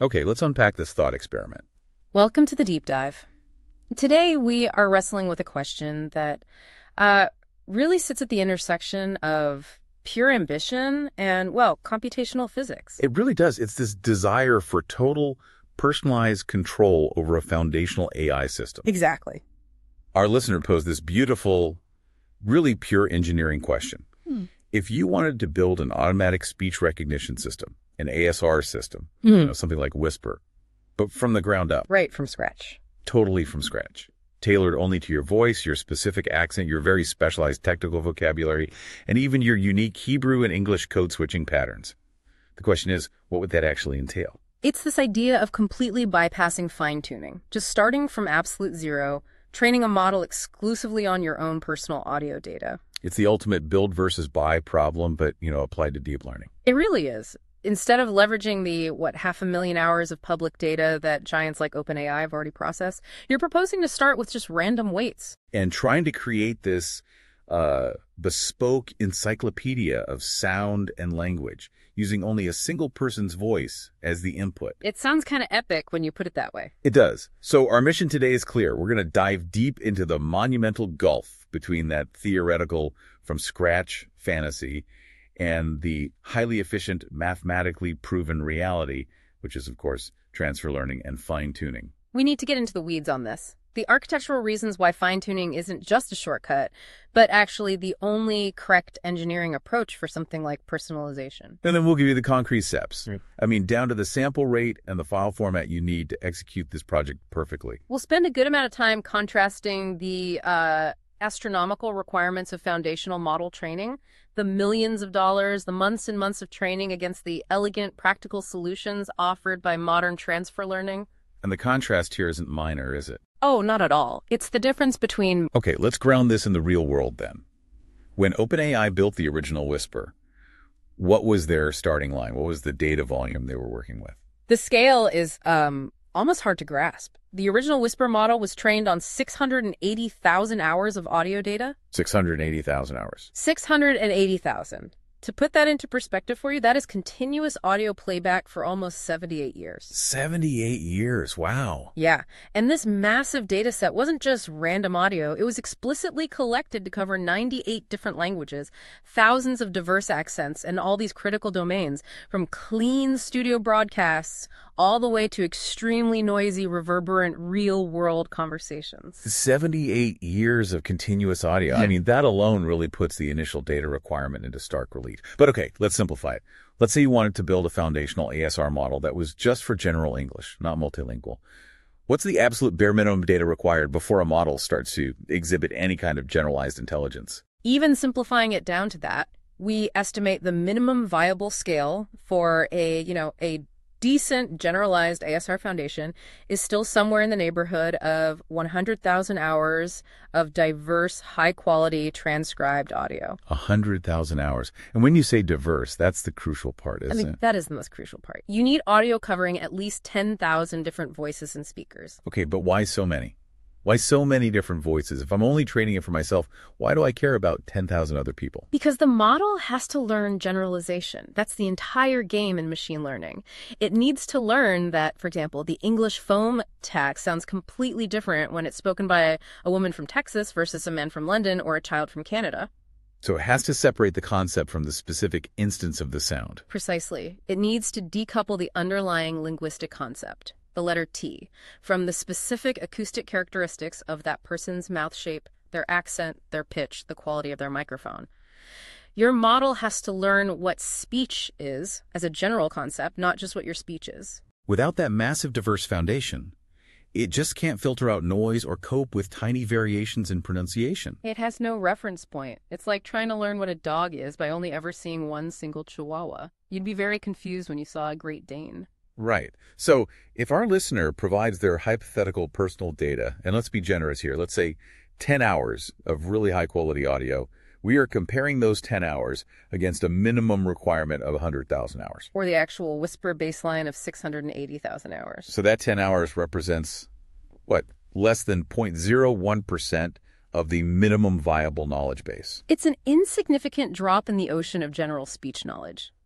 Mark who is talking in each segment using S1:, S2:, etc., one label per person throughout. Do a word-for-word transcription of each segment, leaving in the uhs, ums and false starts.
S1: Okay, let's unpack this thought experiment.
S2: Welcome to the deep dive. Today we are wrestling with a question that uh, really sits at the intersection of pure ambition and, well, computational physics.
S1: It really does. It's this desire for total personalized control over a foundational A I system.
S2: Exactly.
S1: Our listener posed this beautiful, really pure engineering question.
S2: Hmm.
S1: If you wanted to build an automatic speech recognition system, an A S R system,
S2: Hmm.
S1: you know, something like Whisper, but from the ground up,
S2: Right from scratch.
S1: totally from scratch, tailored only to your voice, your specific accent, your very specialized technical vocabulary, and even your unique Hebrew and English code switching patterns. The question is, what would that actually entail?
S2: It's this idea of completely bypassing fine-tuning, just starting from absolute zero, training a model exclusively on your own personal audio data.
S1: It's the ultimate build versus buy problem, but, you know, applied to deep learning.
S2: It really is. Instead of leveraging the, what, half a million hours of public data that giants like OpenAI have already processed, you're proposing to start with just random weights.
S1: And trying to create this uh, bespoke encyclopedia of sound and language using only a single person's voice as the input.
S2: It sounds kind of epic when you put it that way.
S1: It does. So our mission today is clear. We're going to dive deep into the monumental gulf between that theoretical from scratch fantasy and the highly efficient, mathematically proven reality, which is, of course, transfer learning and fine-tuning.
S2: We need to get into the weeds on this. The architectural reasons why fine-tuning isn't just a shortcut, but actually the only correct engineering approach for something like personalization.
S1: And then we'll give you the concrete steps.
S2: Right.
S1: I mean, down to the sample rate and the file format you need to execute this project perfectly.
S2: We'll spend a good amount of time contrasting the uh, astronomical requirements of foundational model training, the millions of dollars, the months and months of training against the elegant, practical solutions offered by modern transfer learning.
S1: And the contrast here isn't minor, is it?
S2: Oh, not at all. It's the difference between...
S1: Okay, let's ground this in the real world then. When OpenAI built the original Whisper, what was their starting line? What was the data volume they were working with?
S2: The scale is um, almost hard to grasp. The original Whisper model was trained on six hundred eighty thousand hours of audio data.
S1: six hundred eighty thousand hours.
S2: six hundred eighty thousand. To put that into perspective for you, that is continuous audio playback for almost seventy-eight years.
S1: seventy-eight years, wow.
S2: Yeah, and this massive data set wasn't just random audio. It was explicitly collected to cover ninety-eight different languages, thousands of diverse accents, and all these critical domains, from clean studio broadcasts all the way to extremely noisy, reverberant, real-world conversations.
S1: seventy-eight years of continuous audio. I mean, that alone really puts the initial data requirement into stark relief. But okay, let's simplify it. Let's say you wanted to build a foundational A S R model that was just for general English, not multilingual. What's the absolute bare minimum data required before a model starts to exhibit any kind of generalized intelligence?
S2: Even simplifying it down to that, we estimate the minimum viable scale for a, you know, a decent generalized A S R foundation is still somewhere in the neighborhood of one hundred thousand hours of diverse, high-quality transcribed audio.
S1: one hundred thousand hours. And when you say diverse, that's the crucial part, isn't
S2: I mean,
S1: it?
S2: that is the most crucial part. You need audio covering at least ten thousand different voices and speakers.
S1: Okay, but why so many? Why so many different voices? If I'm only training it for myself, why do I care about ten thousand other people?
S2: Because the model has to learn generalization. That's the entire game in machine learning. It needs to learn that, for example, the English foam tax sounds completely different when it's spoken by a woman from Texas versus a man from London or a child from Canada.
S1: So it has to separate the concept from the specific instance of the sound.
S2: Precisely. It needs to decouple the underlying linguistic concept, the letter T, from the specific acoustic characteristics of that person's mouth shape, their accent, their pitch, the quality of their microphone. Your model has to learn what speech is as a general concept, not just what your speech is.
S1: Without that massive diverse foundation, it just can't filter out noise or cope with tiny variations in pronunciation.
S2: It has no reference point. It's like trying to learn what a dog is by only ever seeing one single Chihuahua. You'd be very confused when you saw a Great Dane.
S1: Right. So if our listener provides their hypothetical personal data, and let's be generous here, let's say ten hours of really high-quality audio, we are comparing those ten hours against a minimum requirement of one hundred thousand hours.
S2: Or the actual Whisper baseline of six hundred eighty thousand hours.
S1: So that ten hours represents, what, less than zero point zero one percent of the minimum viable knowledge base.
S2: It's an insignificant drop in the ocean of general speech knowledge.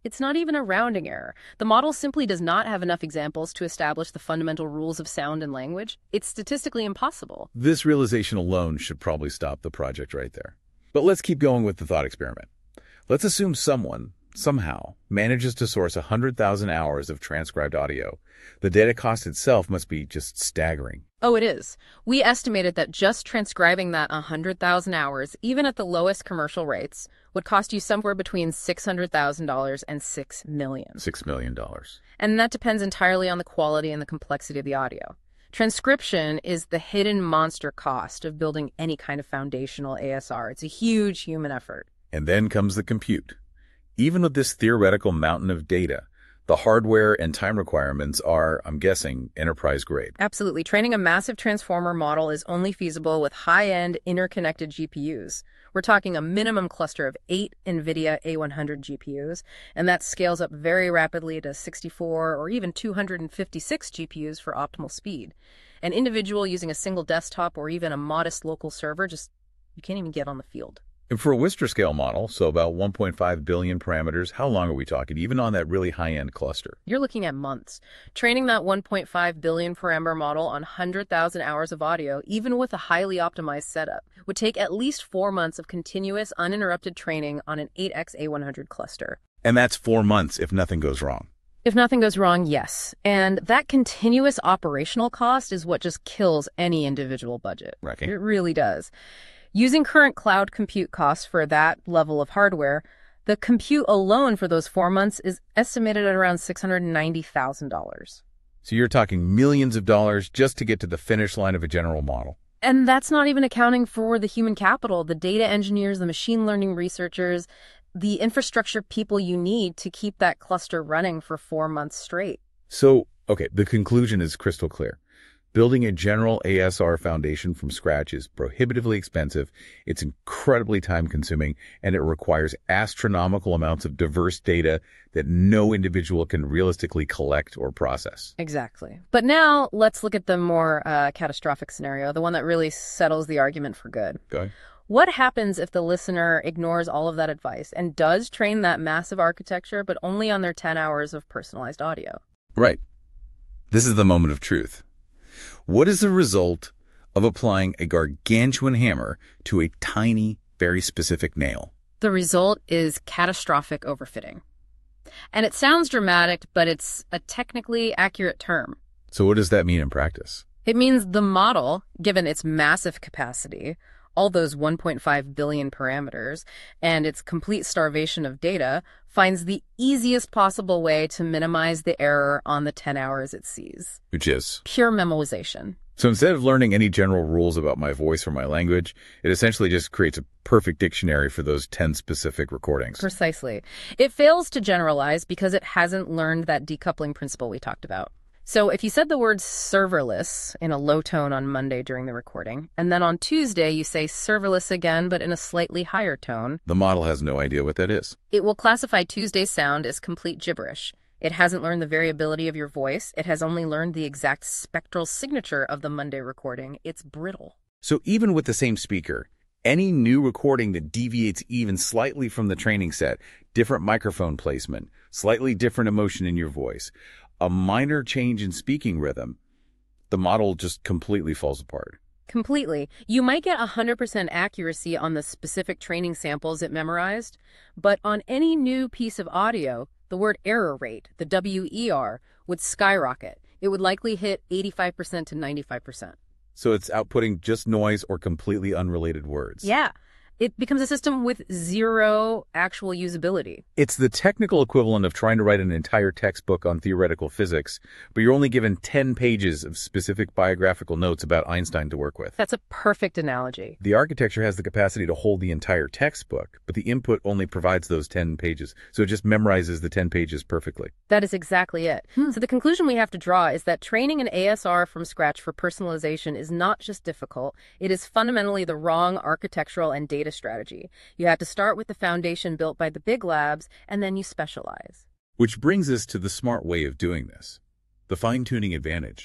S2: It's not even a rounding error. The model simply does not have enough examples to establish the fundamental rules of sound and language. It's statistically impossible.
S1: This realization alone should probably stop the project right there. But let's keep going with the thought experiment. Let's assume someone, somehow, manages to source one hundred thousand hours of transcribed audio. The data cost itself must be just staggering.
S2: Oh, it is. We estimated that just transcribing that one hundred thousand hours, even at the lowest commercial rates, would cost you somewhere between six hundred thousand dollars and six million dollars.
S1: Six million dollars.
S2: And that depends entirely on the quality and the complexity of the audio. Transcription is the hidden monster cost of building any kind of foundational A S R. It's a huge human effort.
S1: And then comes the compute. Even with this theoretical mountain of data, the hardware and time requirements are, I'm guessing, enterprise grade.
S2: Absolutely. Training a massive transformer model is only feasible with high-end interconnected G P Us. We're talking a minimum cluster of eight NVIDIA A one hundred G P Us, and that scales up very rapidly to sixty-four or even two hundred fifty-six G P Us for optimal speed. An individual using a single desktop or even a modest local server, just you can't even get on the field.
S1: And for a Wistar scale model, so about one point five billion parameters, how long are we talking, even on that really high-end cluster?
S2: You're looking at months. Training that one point five billion parameter model on one hundred thousand hours of audio, even with a highly optimized setup, would take at least four months of continuous, uninterrupted training on an eight X A one hundred cluster.
S1: And that's four months if nothing goes wrong.
S2: If nothing goes wrong, yes. And that continuous operational cost is what just kills any individual budget.
S1: Right.
S2: It really does. Using current cloud compute costs for that level of hardware, the compute alone for those four months is estimated at around six hundred ninety thousand dollars.
S1: So you're talking millions of dollars just to get to the finish line of a general model.
S2: And that's not even accounting for the human capital, the data engineers, the machine learning researchers, the infrastructure people you need to keep that cluster running for four months straight.
S1: So, okay, the conclusion is crystal clear. Building a general A S R foundation from scratch is prohibitively expensive, it's incredibly time-consuming, and it requires astronomical amounts of diverse data that no individual can realistically collect or process.
S2: Exactly. But now let's look at the more uh, catastrophic scenario, the one that really settles the argument for good.
S1: Okay.
S2: What happens if the listener ignores all of that advice and does train that massive architecture, but only on their ten hours of personalized audio?
S1: Right. This is the moment of truth. What is the result of applying a gargantuan hammer to a tiny, very specific nail?
S2: The result is catastrophic overfitting. And it sounds dramatic, but it's a technically accurate term.
S1: So what does that mean in practice?
S2: It means the model, given its massive capacity, all those one point five billion parameters, and its complete starvation of data, finds the easiest possible way to minimize the error on the ten hours it sees.
S1: Which is?
S2: Pure memoization.
S1: So instead of learning any general rules about my voice or my language, it essentially just creates a perfect dictionary for those ten specific recordings.
S2: Precisely. It fails to generalize because it hasn't learned that decoupling principle we talked about. So if you said the word serverless in a low tone on Monday during the recording, and then on Tuesday you say serverless again but in a slightly higher tone,
S1: the model has no idea what that is.
S2: It will classify Tuesday's sound as complete gibberish. It hasn't learned the variability of your voice. It has only learned the exact spectral signature of the Monday recording. It's brittle.
S1: So even with the same speaker, any new recording that deviates even slightly from the training set, different microphone placement, slightly different emotion in your voice, a minor change in speaking rhythm, the model just completely falls apart.
S2: Completely. You might get one hundred percent accuracy on the specific training samples it memorized, but on any new piece of audio, the word error rate, the W E R, would skyrocket. It would likely hit eighty-five percent to ninety-five percent.
S1: So it's outputting just noise or completely unrelated words.
S2: Yeah. It becomes a system with zero actual usability.
S1: It's the technical equivalent of trying to write an entire textbook on theoretical physics, but you're only given ten pages of specific biographical notes about Einstein to work with.
S2: That's a perfect analogy.
S1: The architecture has the capacity to hold the entire textbook, but the input only provides those ten pages, so it just memorizes the ten pages perfectly.
S2: That is exactly it. Hmm. So the conclusion we have to draw is that training an A S R from scratch for personalization is not just difficult, it is fundamentally the wrong architectural and data strategy. You have to start with the foundation built by the big labs, and then you specialize.
S1: Which brings us to the smart way of doing this, the fine-tuning advantage.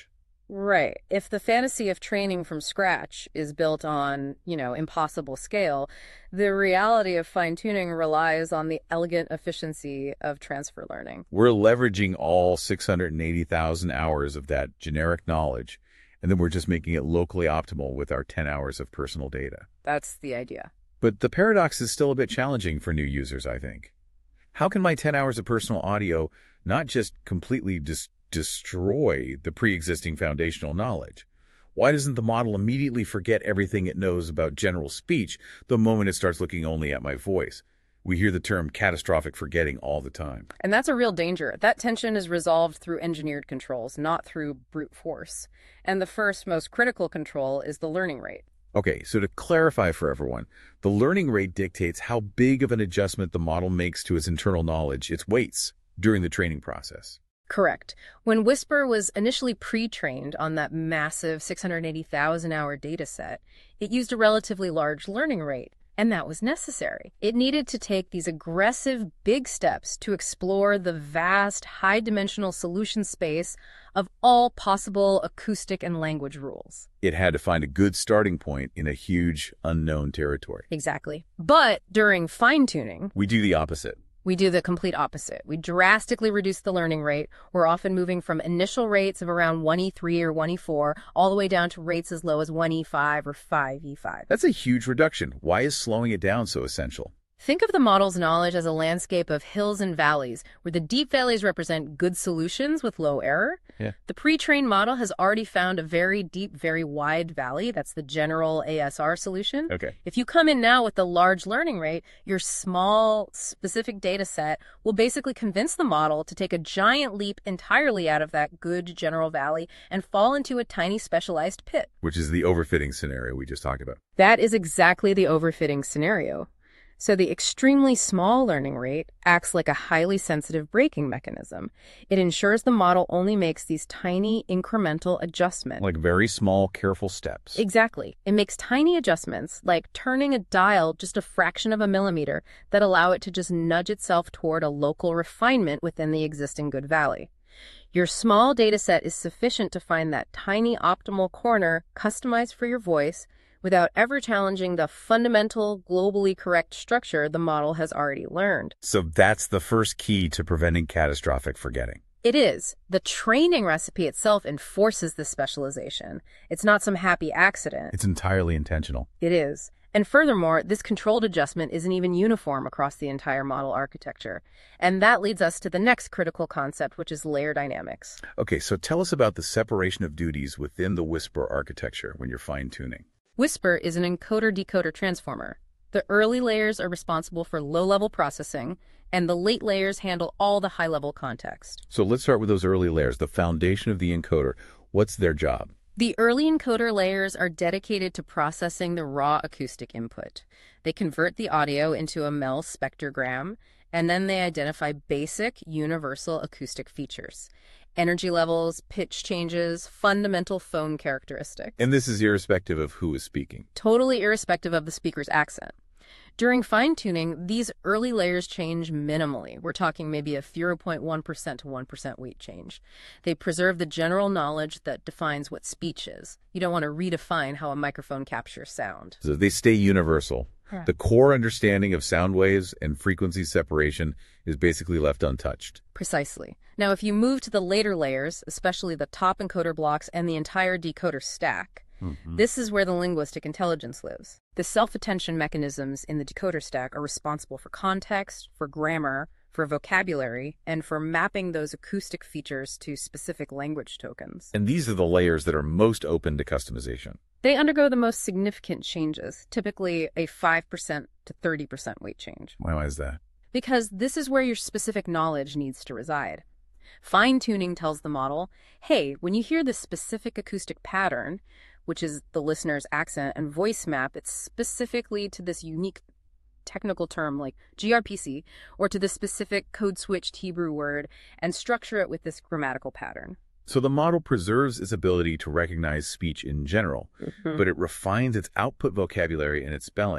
S2: Right. If the fantasy of training from scratch is built on, you know, impossible scale, the reality of fine-tuning relies on the elegant efficiency of transfer learning.
S1: We're leveraging all six hundred eighty thousand hours of that generic knowledge, and then we're just making it locally optimal with our ten hours of personal data.
S2: That's the idea.
S1: But the paradox is still a bit challenging for new users, I think. How can my ten hours of personal audio not just completely dis destroy the pre-existing foundational knowledge? Why doesn't the model immediately forget everything it knows about general speech the moment it starts looking only at my voice? We hear the term catastrophic forgetting all the time.
S2: And that's a real danger. That tension is resolved through engineered controls, not through brute force. And the first, most critical control is the learning rate.
S1: Okay, so to clarify for everyone, the learning rate dictates how big of an adjustment the model makes to its internal knowledge, its weights, during the training process.
S2: Correct. When Whisper was initially pre-trained on that massive six hundred eighty thousand hour data set, it used a relatively large learning rate, and that was necessary. It needed to take these aggressive big steps to explore the vast high-dimensional solution space of all possible acoustic and language rules.
S1: It had to find a good starting point in a huge unknown territory.
S2: Exactly. But during fine-tuning,
S1: We do the opposite.
S2: we do the complete opposite. We drastically reduce the learning rate. We're often moving from initial rates of around one E three or one E four all the way down to rates as low as one E five or five E five.
S1: That's a huge reduction. Why is slowing it down so essential?
S2: Think of the model's knowledge as a landscape of hills and valleys, where the deep valleys represent good solutions with low error.
S1: Yeah.
S2: The pre-trained model has already found a very deep, very wide valley. That's the general A S R solution.
S1: Okay.
S2: If you come in now with the large learning rate, your small, specific data set will basically convince the model to take a giant leap entirely out of that good general valley and fall into a tiny specialized pit.
S1: Which is the overfitting scenario we just talked about.
S2: That is exactly the overfitting scenario. So the extremely small learning rate acts like a highly sensitive braking mechanism. It ensures the model only makes these tiny incremental adjustments.
S1: Like very small, careful steps.
S2: Exactly. It makes tiny adjustments, like turning a dial just a fraction of a millimeter, that allow it to just nudge itself toward a local refinement within the existing good valley. Your small data set is sufficient to find that tiny optimal corner customized for your voice without ever challenging the fundamental, globally correct structure the model has already learned.
S1: So that's the first key to preventing catastrophic forgetting.
S2: It is. The training recipe itself enforces this specialization. It's not some happy accident.
S1: It's entirely intentional.
S2: It is. And furthermore, this controlled adjustment isn't even uniform across the entire model architecture. And that leads us to the next critical concept, which is layer dynamics.
S1: Okay, so tell us about the separation of duties within the Whisper architecture when you're fine-tuning.
S2: Whisper is an encoder-decoder transformer. The early layers are responsible for low-level processing, and the late layers handle all the high-level context.
S1: So let's start with those early layers, the foundation of the encoder. What's their job?
S2: The early encoder layers are dedicated to processing the raw acoustic input. They convert the audio into a M E L spectrogram, and then they identify basic, universal acoustic features. Energy levels, pitch changes, fundamental phone characteristics.
S1: And this is irrespective of who is speaking.
S2: Totally irrespective of the speaker's accent. During fine-tuning, these early layers change minimally. We're talking maybe a zero point one percent to one percent weight change. They preserve the general knowledge that defines what speech is. You don't want to redefine how a microphone captures sound.
S1: So they stay universal.
S2: Yeah.
S1: The core understanding of sound waves and frequency separation is basically left untouched.
S2: Precisely. Now, if you move to the later layers, especially the top encoder blocks and the entire decoder stack,
S1: Mm-hmm.
S2: this is where the linguistic intelligence lives. The self-attention mechanisms in the decoder stack are responsible for context, for grammar, for vocabulary, and for mapping those acoustic features to specific language tokens.
S1: And these are the layers that are most open to customization.
S2: They undergo the most significant changes, typically a five percent to thirty percent weight change.
S1: Why is that?
S2: Because this is where your specific knowledge needs to reside. Fine-tuning tells the model, hey, when you hear this specific acoustic pattern, which is the listener's accent and voice map, it's specifically to this unique technical term like G R P C, or to the specific code-switched Hebrew word, and structure it with this grammatical pattern.
S1: So the model preserves its ability to recognize speech in general,
S2: Mm-hmm.
S1: but it refines its output vocabulary and its spelling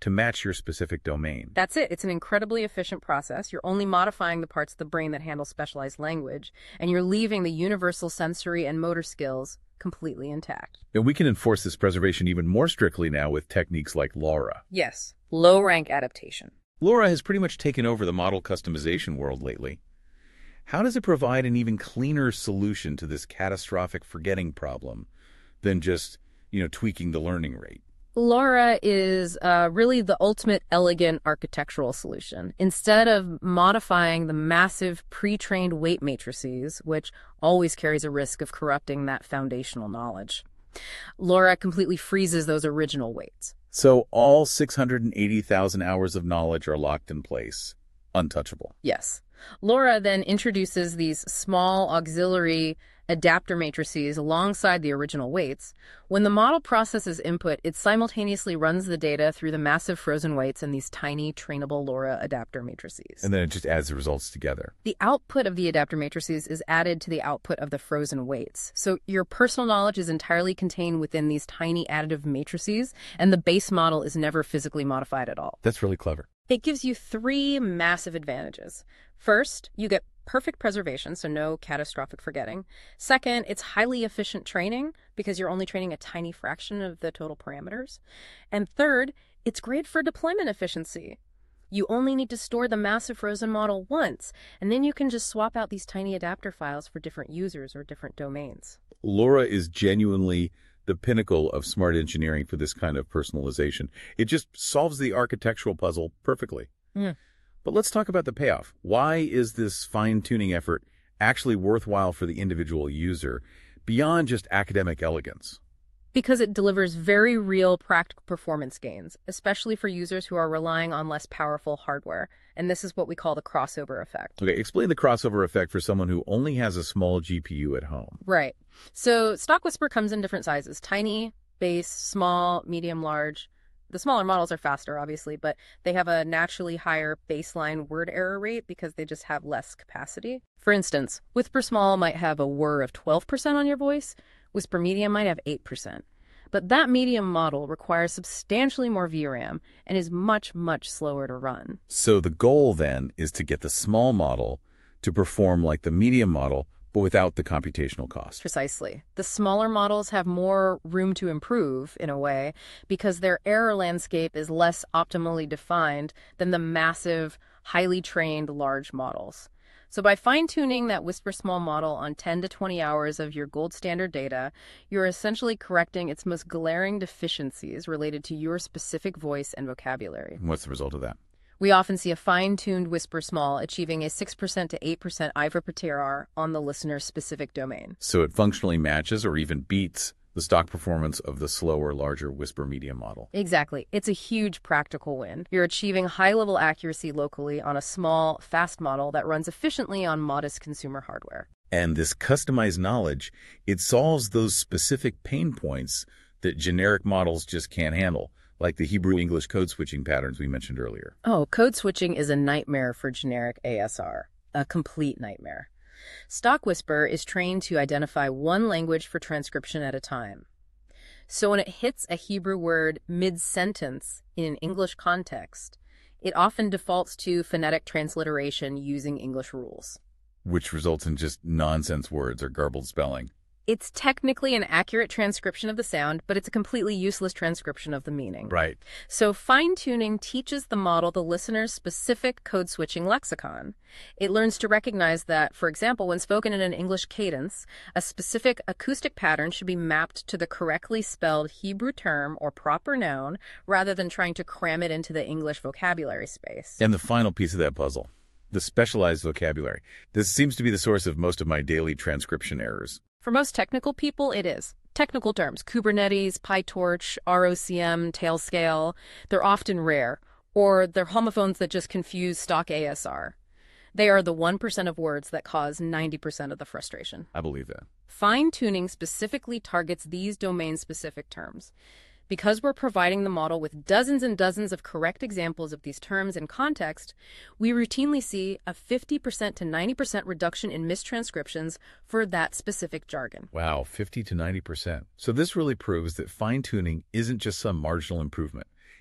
S1: to match your specific domain.
S2: That's it. It's an incredibly efficient process. You're only modifying the parts of the brain that handle specialized language, and you're leaving the universal sensory and motor skills completely intact.
S1: And we can enforce this preservation even more strictly now with techniques like LoRa.
S2: Yes, low-rank adaptation.
S1: LoRa has pretty much taken over the model customization world lately. How does it provide an even cleaner solution to this catastrophic forgetting problem than just, you know, tweaking the learning rate?
S2: LoRa is uh, really the ultimate elegant architectural solution. Instead of modifying the massive pre-trained weight matrices, which always carries a risk of corrupting that foundational knowledge, LoRa completely freezes those original weights.
S1: So all six hundred eighty thousand hours of knowledge are locked in place, untouchable.
S2: Yes. LoRa then introduces these small auxiliary adapter matrices alongside the original weights. When the model processes input, it simultaneously runs the data through the massive frozen weights and these tiny trainable LoRa adapter matrices.
S1: And then it just adds the results together.
S2: The output of the adapter matrices is added to the output of the frozen weights. So your personal knowledge is entirely contained within these tiny additive matrices, and the base model is never physically modified at all.
S1: That's really clever.
S2: It gives you three massive advantages. First, you get perfect preservation, so no catastrophic forgetting. Second, it's highly efficient training because you're only training a tiny fraction of the total parameters. And third, it's great for deployment efficiency. You only need to store the massive frozen model once, and then you can just swap out these tiny adapter files for different users or different domains.
S1: LoRa is genuinely the pinnacle of smart engineering for this kind of personalization. It just solves the architectural puzzle perfectly.
S2: Mm.
S1: But let's talk about the payoff. Why is this fine-tuning effort actually worthwhile for the individual user beyond just academic elegance?
S2: Because it delivers very real practical performance gains, especially for users who are relying on less powerful hardware. And this is what we call the crossover effect.
S1: Okay, explain the crossover effect for someone who only has a small G P U at home.
S2: Right. So StockWhisper comes in different sizes: tiny, base, small, medium, large. The smaller models are faster, obviously, but they have a naturally higher baseline word error rate because they just have less capacity. For instance, Whisper Small might have a whir of twelve percent on your voice. Whisper Medium might have eight percent. But that medium model requires substantially more V RAM and is much, much slower to run.
S1: So the goal then is to get the small model to perform like the medium model, but without the computational cost.
S2: Precisely. The smaller models have more room to improve, in a way, because their error landscape is less optimally defined than the massive, highly trained large models. So by fine-tuning that Whisper Small model on ten to twenty hours of your gold standard data, you're essentially correcting its most glaring deficiencies related to your specific voice and vocabulary.
S1: What's the result of that?
S2: We often see a fine-tuned Whisper Small achieving a six percent to eight percent I V R per T R R on the listener's specific domain.
S1: So it functionally matches or even beats the stock performance of the slower, larger Whisper Medium model.
S2: Exactly. It's a huge practical win. You're achieving high-level accuracy locally on a small, fast model that runs efficiently on modest consumer hardware.
S1: And this customized knowledge, it solves those specific pain points that generic models just can't handle, like the Hebrew-English code switching patterns we mentioned earlier.
S2: Oh, code switching is a nightmare for generic A S R. A complete nightmare. StockWhisper is trained to identify one language for transcription at a time. So when it hits a Hebrew word mid-sentence in an English context, it often defaults to phonetic transliteration using English rules.
S1: Which results in just nonsense words or garbled spelling.
S2: It's technically an accurate transcription of the sound, but it's a completely useless transcription of the meaning.
S1: Right.
S2: So fine-tuning teaches the model the listener's specific code-switching lexicon. It learns to recognize that, for example, when spoken in an English cadence, a specific acoustic pattern should be mapped to the correctly spelled Hebrew term or proper noun rather than trying to cram it into the English vocabulary space.
S1: And the final piece of that puzzle, the specialized vocabulary. This seems to be the source of most of my daily transcription errors.
S2: For most technical people, it is. Technical terms, Kubernetes, PyTorch, R O C M, Tailscale, they're often rare, or they're homophones that just confuse stock A S R. They are the one percent of words that cause ninety percent of the frustration.
S1: I believe that.
S2: Fine-tuning specifically targets these domain-specific terms. Because we're providing the model with dozens and dozens of correct examples of these terms in context, we routinely see a fifty percent to ninety percent reduction in mistranscriptions for that specific jargon.
S1: Wow, fifty to ninety percent. So this really proves that fine-tuning isn't just some marginal improvement.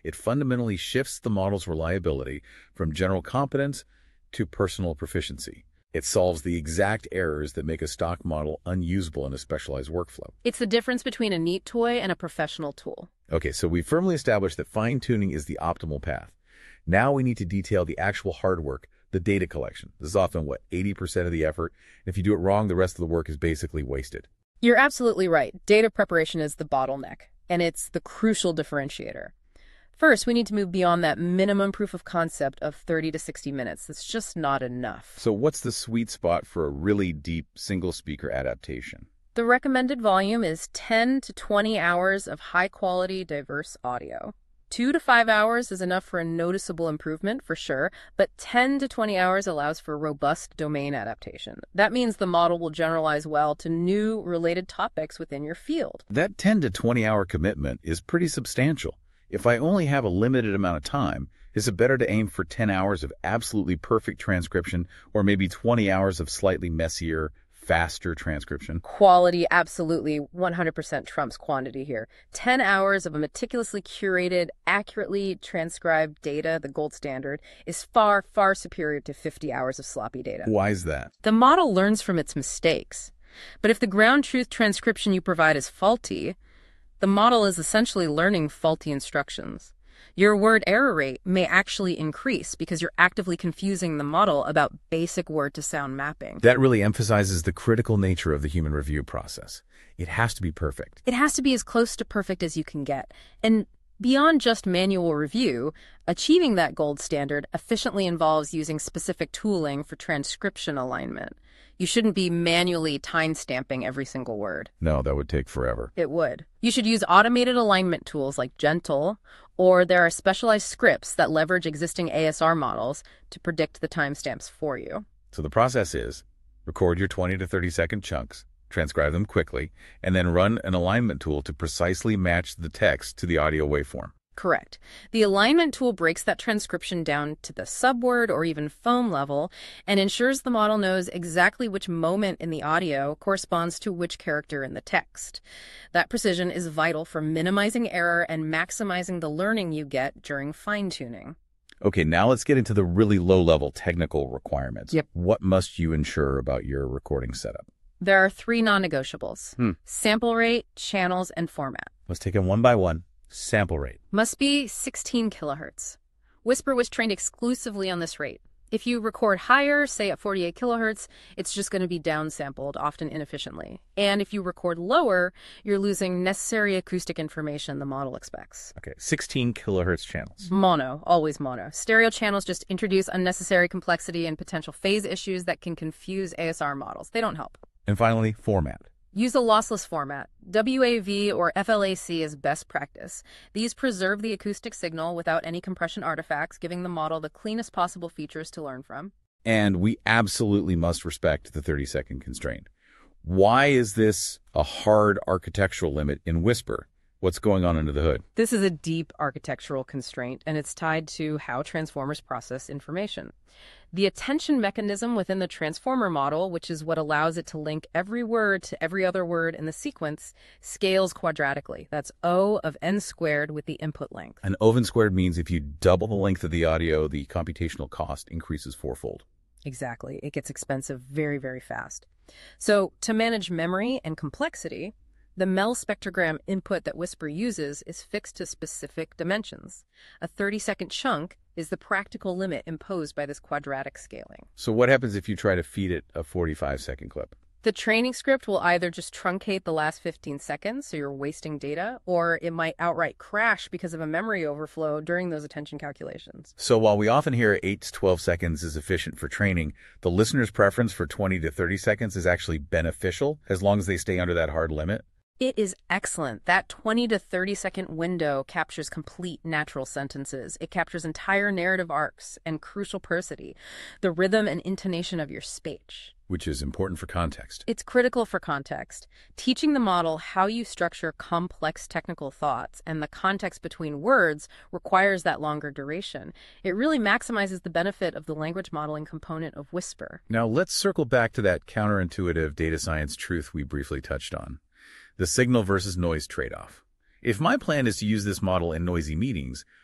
S1: It fundamentally shifts the model's reliability from general competence to personal proficiency. It solves the exact errors that make a stock model unusable in a specialized workflow.
S2: It's the difference between a neat toy and a professional tool.
S1: Okay, so we firmly established that fine-tuning is the optimal path. Now we need to detail the actual hard work, the data collection. This is often, what, eighty percent of the effort? And if you do it wrong, the rest of the work is basically wasted.
S2: You're absolutely right. Data preparation is the bottleneck, and it's the crucial differentiator. First, we need to move beyond that minimum proof of concept of thirty to sixty minutes. That's just not enough.
S1: So what's the sweet spot for a really deep single-speaker adaptation?
S2: The recommended volume is ten to twenty hours of high-quality, diverse audio. Two to five hours is enough for a noticeable improvement, for sure, but ten to twenty hours allows for robust domain adaptation. That means the model will generalize well to new, related topics within your field.
S1: That ten to twenty hour commitment is pretty substantial. If I only have a limited amount of time, is it better to aim for ten hours of absolutely perfect transcription or maybe twenty hours of slightly messier, faster transcription?
S2: Quality absolutely one hundred percent trumps quantity here. ten hours of a meticulously curated, accurately transcribed data, the gold standard, is far, far superior to fifty hours of sloppy data.
S1: Why is that?
S2: The model learns from its mistakes. But if the ground truth transcription you provide is faulty, the model is essentially learning faulty instructions. Your word error rate may actually increase because you're actively confusing the model about basic word-to-sound mapping.
S1: That really emphasizes the critical nature of the human review process. It has to be perfect.
S2: It has to be as close to perfect as you can get. And beyond just manual review, achieving that gold standard efficiently involves using specific tooling for transcription alignment. You shouldn't be manually time-stamping every single word.
S1: No, that would take forever.
S2: It would. You should use automated alignment tools like Gentle, or there are specialized scripts that leverage existing A S R models to predict the timestamps for you.
S1: So the process is, record your twenty to thirty second chunks, transcribe them quickly, and then run an alignment tool to precisely match the text to the audio waveform.
S2: Correct. The alignment tool breaks that transcription down to the subword or even phone level and ensures the model knows exactly which moment in the audio corresponds to which character in the text. That precision is vital for minimizing error and maximizing the learning you get during fine-tuning.
S1: Okay, now let's get into the really low-level technical requirements.
S2: Yep.
S1: What must you ensure about your recording setup?
S2: There are three non-negotiables:
S1: Hmm.
S2: sample rate, channels, and format.
S1: Let's take them one by one. Sample rate.
S2: Must be sixteen kilohertz. Whisper was trained exclusively on this rate. If you record higher, say at forty-eight kilohertz, it's just going to be downsampled, often inefficiently. And if you record lower, you're losing necessary acoustic information the model expects.
S1: Okay, sixteen kilohertz channels.
S2: Mono, always mono. Stereo channels just introduce unnecessary complexity and potential phase issues that can confuse A S R models. They don't help.
S1: And finally, format.
S2: Use a lossless format. W A V or F L A C is best practice. These preserve the acoustic signal without any compression artifacts, giving the model the cleanest possible features to learn from.
S1: And we absolutely must respect the thirty second constraint. Why is this a hard architectural limit in Whisper? What's going on under the hood?
S2: This is a deep architectural constraint, and it's tied to how transformers process information. The attention mechanism within the transformer model, which is what allows it to link every word to every other word in the sequence, scales quadratically. That's O of n squared with the input length.
S1: An O of n squared means if you double the length of the audio, the computational cost increases fourfold.
S2: Exactly. It gets expensive very, very fast. So to manage memory and complexity, the M E L spectrogram input that Whisper uses is fixed to specific dimensions. A thirty second chunk is the practical limit imposed by this quadratic scaling.
S1: So what happens if you try to feed it a forty-five second clip?
S2: The training script will either just truncate the last fifteen seconds, so you're wasting data, or it might outright crash because of a memory overflow during those attention calculations.
S1: So while we often hear eight to twelve seconds is efficient for training, the listener's preference for twenty to thirty seconds is actually beneficial as long as they stay under that hard limit.
S2: It is excellent. That twenty to thirty second window captures complete natural sentences. It captures entire narrative arcs and crucial prosody, the rhythm and intonation of your speech.
S1: Which is important for context.
S2: It's critical for context. Teaching the model how you structure complex technical thoughts and the context between words requires that longer duration. It really maximizes the benefit of the language modeling component of Whisper.
S1: Now let's circle back to that counterintuitive data science truth we briefly touched on. The signal versus noise trade-off. If my plan is to use this model in noisy meetings,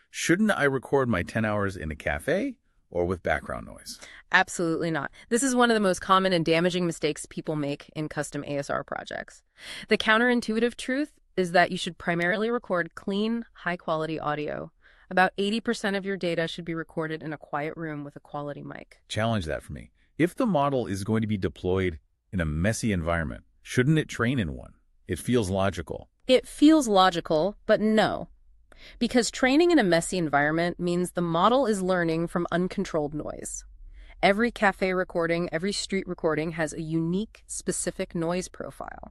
S1: Shouldn't I record my ten hours in a cafe or with background noise?
S2: Absolutely not. This is one of the most common and damaging mistakes people make in custom A S R projects. The counterintuitive truth is that you should primarily record clean, high-quality audio. About eighty percent of your data should be recorded in a quiet room with a quality mic.
S1: Challenge that for me. If the model is going to be deployed in a messy environment, shouldn't it train in one? It feels logical.
S2: It feels logical, but no. Because training in a messy environment means the model is learning from uncontrolled noise. Every cafe recording, every street recording has a unique, specific noise profile.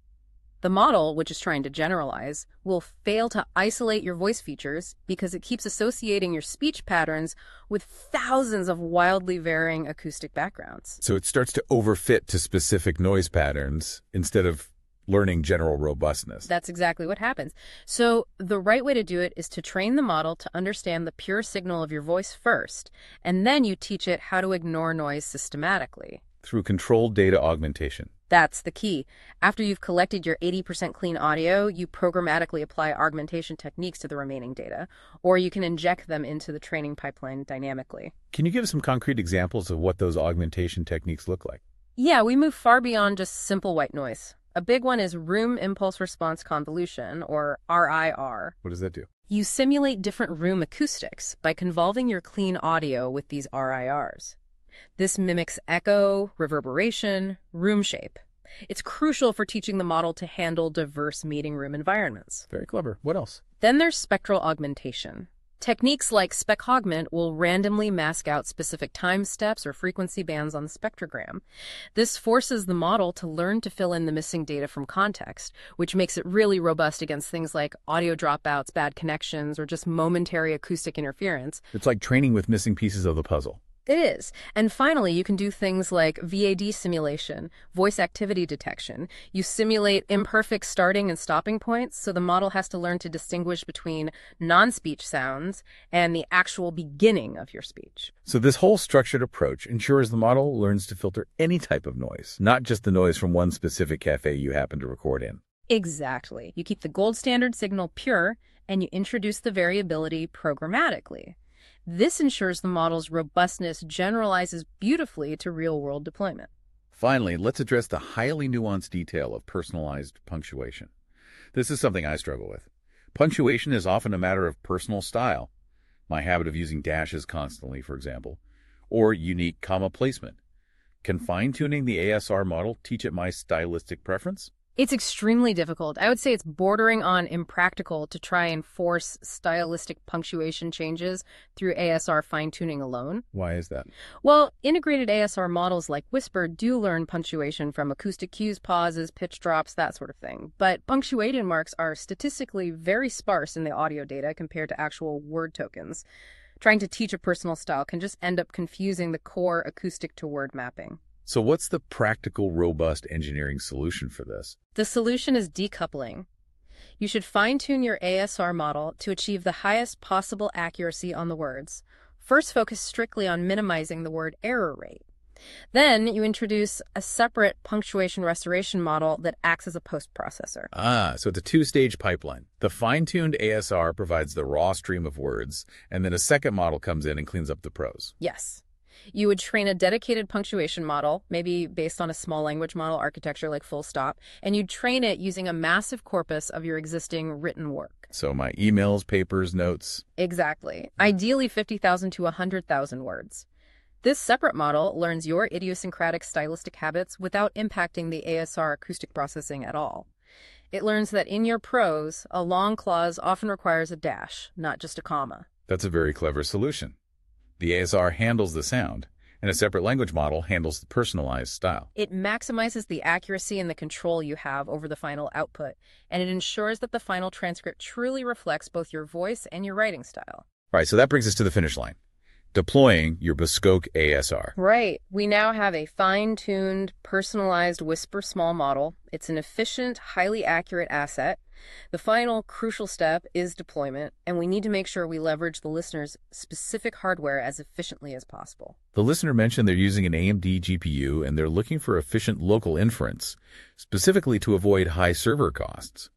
S2: The model, which is trying to generalize, will fail to isolate your voice features because it keeps associating your speech patterns with thousands of wildly varying acoustic backgrounds.
S1: So it starts to overfit to specific noise patterns instead of learning general robustness.
S2: That's exactly what happens. So the right way to do it is to train the model to understand the pure signal of your voice first, and then you teach it how to ignore noise systematically.
S1: Through controlled data augmentation.
S2: That's the key. After you've collected your eighty percent clean audio, you programmatically apply augmentation techniques to the remaining data, or you can inject them into the training pipeline dynamically.
S1: Can you give some concrete examples of what those augmentation techniques look like?
S2: Yeah, we move far beyond just simple white noise. A big one is Room Impulse Response Convolution, or R I R.
S1: What does that do?
S2: You simulate different room acoustics by convolving your clean audio with these R I Rs. This mimics echo, reverberation, room shape. It's crucial for teaching the model to handle diverse meeting room environments.
S1: Very clever. What else?
S2: Then there's spectral augmentation. Techniques like SpecAugment will randomly mask out specific time steps or frequency bands on the spectrogram. This forces the model to learn to fill in the missing data from context, which makes it really robust against things like audio dropouts, bad connections, or just momentary acoustic interference.
S1: It's like training with missing pieces of the puzzle.
S2: It is. And finally, you can do things like V A D simulation, voice activity detection. You simulate imperfect starting and stopping points, so the model has to learn to distinguish between non-speech sounds and the actual beginning of your speech.
S1: So this whole structured approach ensures the model learns to filter any type of noise, not just the noise from one specific cafe you happen to record in.
S2: Exactly. You keep the gold standard signal pure, and you introduce the variability programmatically. This ensures the model's robustness generalizes beautifully to real-world deployment.
S1: Finally, let's address the highly nuanced detail of personalized punctuation. This is something I struggle with. Punctuation is often a matter of personal style, my habit of using dashes constantly, for example, or unique comma placement. Can fine-tuning the A S R model teach it my stylistic preference?
S2: It's extremely difficult. I would say it's bordering on impractical to try and force stylistic punctuation changes through A S R fine-tuning alone.
S1: Why is that?
S2: Well, integrated A S R models like Whisper do learn punctuation from acoustic cues, pauses, pitch drops, that sort of thing. But punctuation marks are statistically very sparse in the audio data compared to actual word tokens. Trying to teach a personal style can just end up confusing the core acoustic-to-word mapping.
S1: So what's the practical, robust engineering solution for this?
S2: The solution is decoupling. You should fine-tune your A S R model to achieve the highest possible accuracy on the words. First, focus strictly on minimizing the word error rate. Then you introduce a separate punctuation restoration model that acts as a post-processor.
S1: Ah, so it's a two-stage pipeline. The fine-tuned A S R provides the raw stream of words, and then a second model comes in and cleans up the prose.
S2: Yes. You would train a dedicated punctuation model, maybe based on a small language model architecture like Full Stop, and you'd train it using a massive corpus of your existing written work.
S1: So my emails, papers, notes.
S2: Exactly. Ideally fifty thousand to one hundred thousand words. This separate model learns your idiosyncratic stylistic habits without impacting the A S R acoustic processing at all. It learns that in your prose, a long clause often requires a dash, not just a comma.
S1: That's a very clever solution. The A S R handles the sound, and a separate language model handles the personalized style.
S2: It maximizes the accuracy and the control you have over the final output, and it ensures that the final transcript truly reflects both your voice and your writing style.
S1: All right, so that brings us to the finish line. Deploying your bespoke A S R.
S2: Right. We now have a fine-tuned, personalized Whisper small model. It's an efficient, highly accurate asset. The final crucial step is deployment, and we need to make sure we leverage the listener's specific hardware as efficiently as possible.
S1: The listener mentioned they're using an A M D G P U and they're looking for efficient local inference, specifically to avoid high server costs.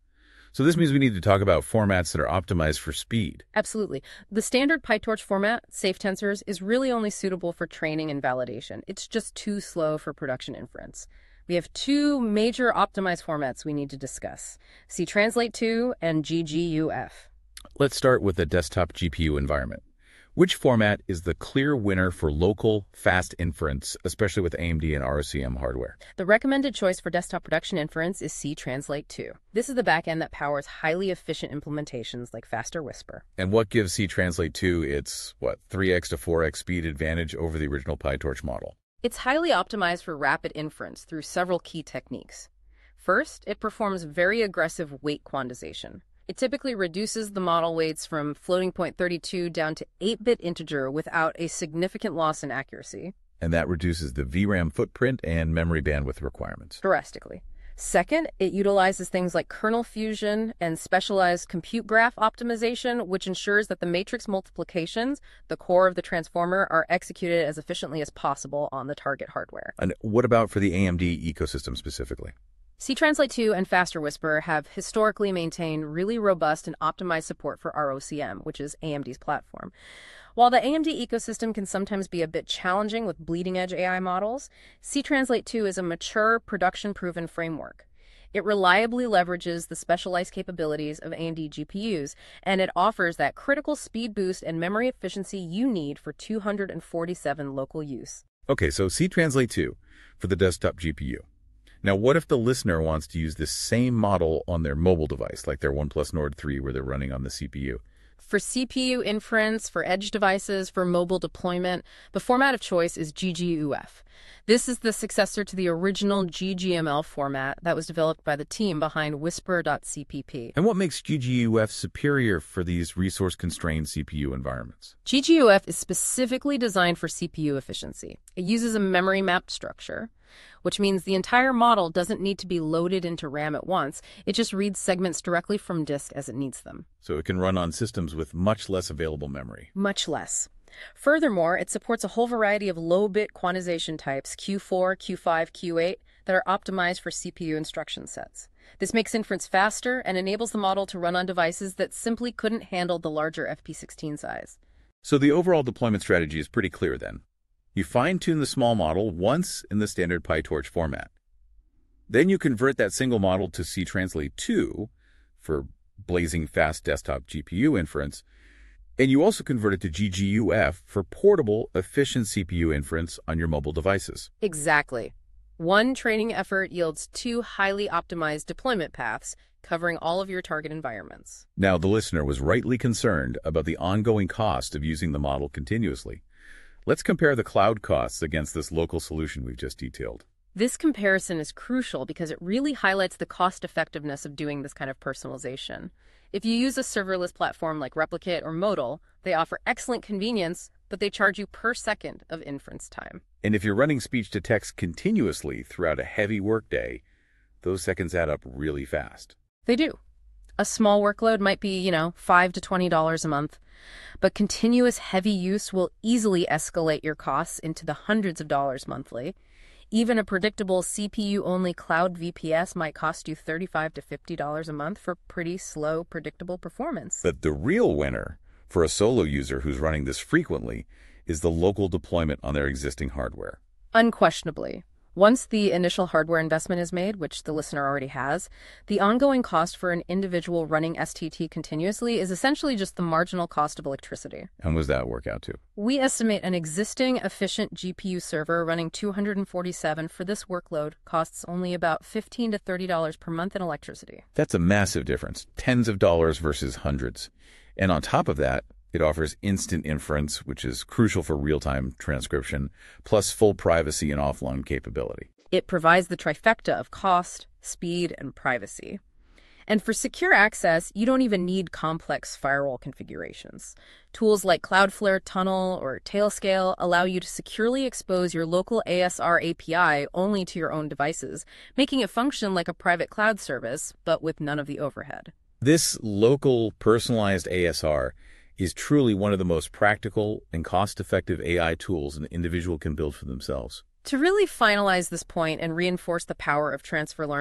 S1: So this means we need to talk about formats that are optimized for speed.
S2: Absolutely. The standard PyTorch format, Safe Tensors, is really only suitable for training and validation. It's just too slow for production inference. We have two major optimized formats we need to discuss, C Translate two and G G U F.
S1: Let's start with the desktop G P U environment. Which format is the clear winner for local, fast inference, especially with A M D and R O C M hardware?
S2: The recommended choice for desktop production inference is C Translate two. This is the backend that powers highly efficient implementations like Faster Whisper.
S1: And what gives C Translate two its, what, three x to four x speed advantage over the original PyTorch model?
S2: It's highly optimized for rapid inference through several key techniques. First, it performs very aggressive weight quantization. It typically reduces the model weights from floating point thirty-two down to eight bit integer without a significant loss in accuracy.
S1: And that reduces the V RAM footprint and memory bandwidth requirements.
S2: Drastically. Second, it utilizes things like kernel fusion and specialized compute graph optimization, which ensures that the matrix multiplications, the core of the transformer, are executed as efficiently as possible on the target hardware.
S1: And what about for the A M D ecosystem specifically?
S2: C Translate two and Faster Whisper have historically maintained really robust and optimized support for R O C M, which is A M D's platform. While the A M D ecosystem can sometimes be a bit challenging with bleeding-edge A I models, C Translate two is a mature, production-proven framework. It reliably leverages the specialized capabilities of A M D G P Us, and it offers that critical speed boost and memory efficiency you need for two hundred forty-seven local use.
S1: Okay, so C Translate two for the desktop G P U. Now, what if the listener wants to use this same model on their mobile device, like their OnePlus Nord three, where they're running on the C P U?
S2: For C P U inference, for edge devices, for mobile deployment, the format of choice is G G U F. This is the successor to the original G G M L format that was developed by the team behind Whisper dot C P P.
S1: And what makes G G U F superior for these resource-constrained C P U environments?
S2: G G U F is specifically designed for C P U efficiency. It uses a memory-mapped structure, which means the entire model doesn't need to be loaded into RAM at once. It just reads segments directly from disk as it needs them.
S1: So it can run on systems with much less available memory.
S2: Much less. Furthermore, it supports a whole variety of low-bit quantization types, Q four, Q five, Q eight, that are optimized for C P U instruction sets. This makes inference faster and enables the model to run on devices that simply couldn't handle the larger F P sixteen size.
S1: So the overall deployment strategy is pretty clear then. You fine-tune the small model once in the standard PyTorch format. Then you convert that single model to C Translate two for blazing fast desktop G P U inference, and you also convert it to G G U F for portable, efficient C P U inference on your mobile devices.
S2: Exactly. One training effort yields two highly optimized deployment paths covering all of your target environments.
S1: Now, the listener was rightly concerned about the ongoing cost of using the model continuously. Let's compare the cloud costs against this local solution we've just detailed.
S2: This comparison is crucial because it really highlights the cost-effectiveness of doing this kind of personalization. If you use a serverless platform like Replicate or Modal, they offer excellent convenience, but they charge you per second of inference time.
S1: And if you're running speech-to-text continuously throughout a heavy workday, those seconds add up really fast.
S2: They do. A small workload might be, you know, five to twenty dollars a month, but continuous heavy use will easily escalate your costs into the hundreds of dollars monthly. Even a predictable C P U-only cloud V P S might cost you thirty-five to fifty dollars a month for pretty slow, predictable performance.
S1: But the real winner for a solo user who's running this frequently is the local deployment on their existing hardware.
S2: Unquestionably. Once the initial hardware investment is made, which the listener already has, the ongoing cost for an individual running S T T continuously is essentially just the marginal cost of electricity.
S1: And what does that work out to?
S2: We estimate an existing efficient G P U server running two hundred forty-seven for this workload costs only about fifteen to thirty dollars per month in electricity.
S1: That's a massive difference, tens of dollars versus hundreds. And on top of that, it offers instant inference, which is crucial for real-time transcription, plus full privacy and offline capability.
S2: It provides the trifecta of cost, speed, and privacy. And for secure access, you don't even need complex firewall configurations. Tools like Cloudflare Tunnel or Tailscale allow you to securely expose your local A S R A P I only to your own devices, making it function like a private cloud service, but with none of the overhead.
S1: This local, personalized A S R is truly one of the most practical and cost-effective A I tools an individual can build for themselves.
S2: To really finalize this point and reinforce the power of transfer learning,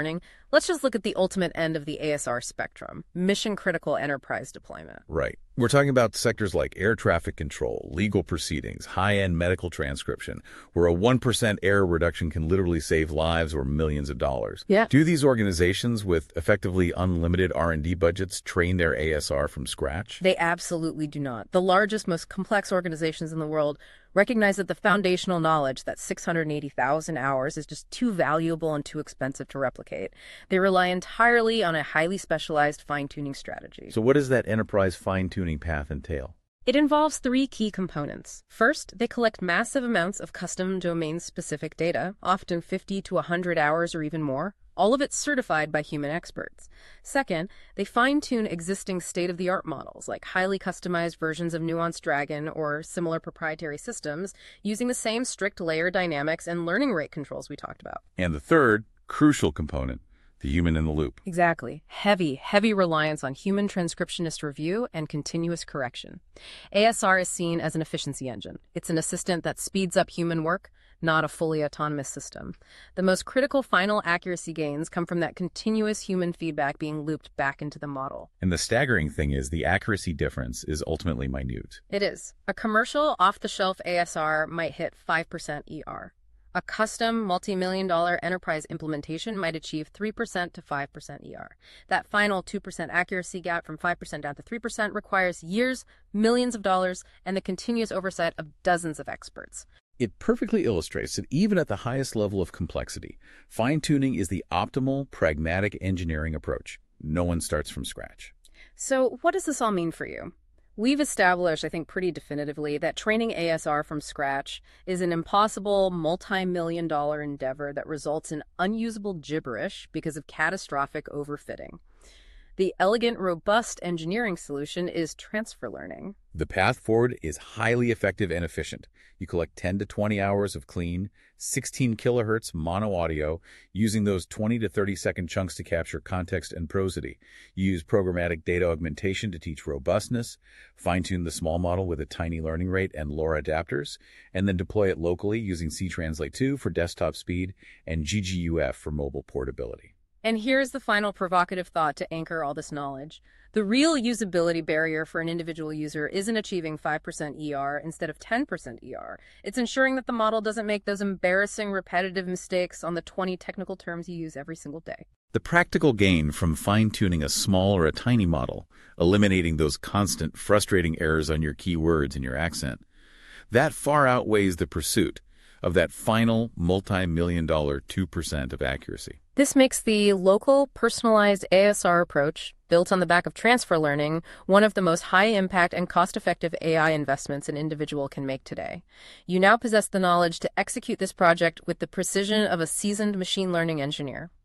S2: Let's just look at the ultimate end of the A S R spectrum, mission-critical enterprise deployment.
S1: Right. We're talking about sectors like air traffic control, legal proceedings, high-end medical transcription, where a one percent error reduction can literally save lives or millions of dollars.
S2: Yeah.
S1: Do these organizations with effectively unlimited R and D budgets train their A S R from scratch?
S2: They absolutely do not. The largest, most complex organizations in the world recognize that the foundational knowledge, that six hundred eighty thousand hours, is just too valuable and too expensive to replicate. They rely entirely on a highly specialized fine-tuning strategy.
S1: So what does that enterprise fine-tuning path entail?
S2: It involves three key components. First, they collect massive amounts of custom domain-specific data, often fifty to one hundred hours or even more, all of it certified by human experts. Second, they fine-tune existing state-of-the-art models, like highly customized versions of Nuance Dragon or similar proprietary systems, using the same strict layer dynamics and learning rate controls we talked about.
S1: And the third, crucial component, the human in the loop.
S2: Exactly. Heavy, heavy reliance on human transcriptionist review and continuous correction. A S R is seen as an efficiency engine. It's an assistant that speeds up human work, not a fully autonomous system. The most critical final accuracy gains come from that continuous human feedback being looped back into the model.
S1: And the staggering thing is the accuracy difference is ultimately minute.
S2: It is. A commercial off-the-shelf A S R might hit five percent E R. A custom multi-million dollar enterprise implementation might achieve three percent to five percent E R. That final two percent accuracy gap from five percent down to three percent requires years, millions of dollars, and the continuous oversight of dozens of experts.
S1: It perfectly illustrates that even at the highest level of complexity, fine-tuning is the optimal, pragmatic engineering approach. No one starts from scratch.
S2: So what does this all mean for you? We've established, I think, pretty definitively that training A S R from scratch is an impossible multi-million dollar endeavor that results in unusable gibberish because of catastrophic overfitting. The elegant, robust engineering solution is transfer learning.
S1: The path forward is highly effective and efficient. You collect ten to twenty hours of clean, sixteen kilohertz mono audio using those twenty to thirty second chunks to capture context and prosody. You use programmatic data augmentation to teach robustness, fine-tune the small model with a tiny learning rate and LoRa adapters, and then deploy it locally using C Translate two for desktop speed and G G U F for mobile portability.
S2: And here's the final provocative thought to anchor all this knowledge. The real usability barrier for an individual user isn't achieving five percent E R instead of ten percent E R. It's ensuring that the model doesn't make those embarrassing repetitive mistakes on the twenty technical terms you use every single day.
S1: The practical gain from fine-tuning a small or a tiny model, eliminating those constant, frustrating errors on your keywords and your accent, that far outweighs the pursuit of that final multi-million dollar two percent of accuracy.
S2: This makes the local, personalized A S R approach, built on the back of transfer learning, one of the most high-impact and cost-effective A I investments an individual can make today. You now possess the knowledge to execute this project with the precision of a seasoned machine learning engineer.